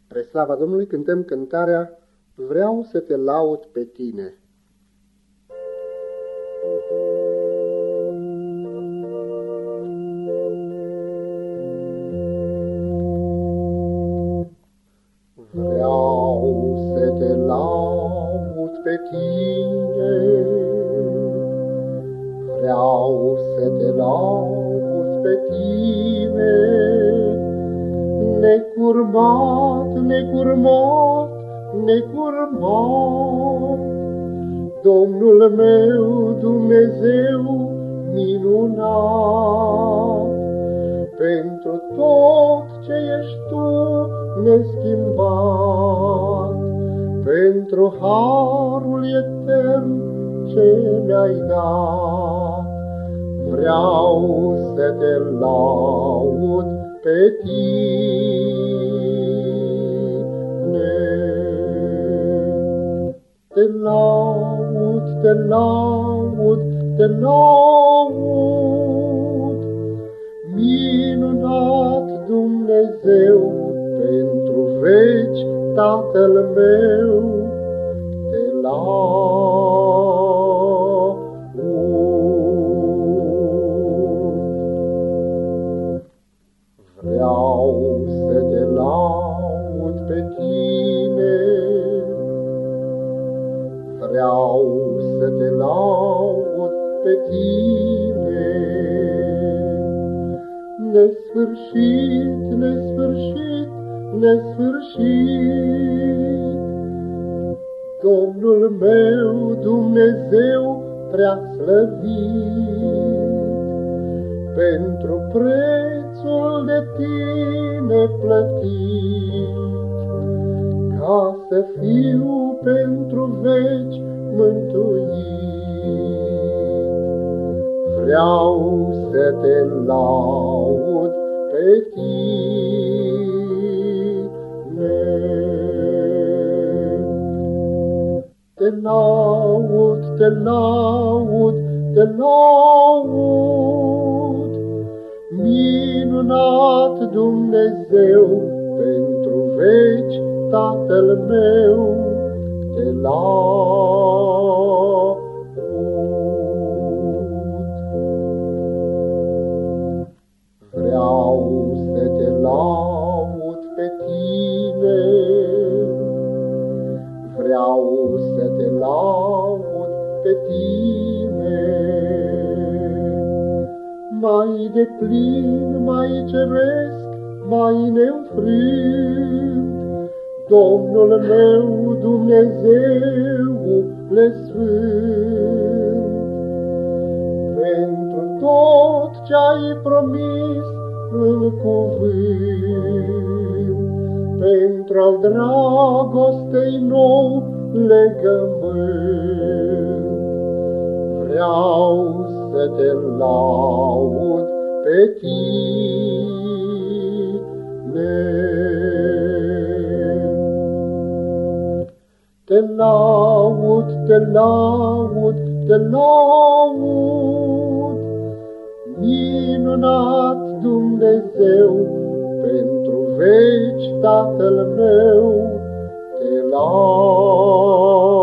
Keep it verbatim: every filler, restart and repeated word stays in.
Spre slava Domnului cântăm cântarea Vreau să te laud pe tine. Vreau să te laud pe tine, vreau să te laud pe tine, necurmat, necurmat, necurmat, Domnul meu, Dumnezeu minunat, pentru tot ce ești tu neschimbat, pentru harul etern ce mi-ai dat. Vreau să te laud pe tine. Te laud, te laud, te laud, minunat Dumnezeu, pentru veci Tatăl meu, te laud. Vreau să te laud pe tine, vreau să te laud pe tine, nesfârșit, nesfârșit, nesfârșit, Domnul meu, Dumnezeu prea slăvit, pentru prețul de tine plătit, ca să fiu pentru veci mântuit. Vreau să te laud pe tine. Te laud, te laud, te laud, minunat Dumnezeu, pentru veci Tatăl meu, te laud. Vreau să te laud pe tine, vreau să te laud pe tine, mai deplin, mai ceresc, mai neînfrânt, Domnul meu, Dumnezeule sfânt, pentru tot ce-ai promis în cuvânt, pentru al dragostei nou legământ, vreau să te laud pe tine. Te laud, te laud, te laud, minunat Dumnezeu, pentru veci Tatăl meu, te laud.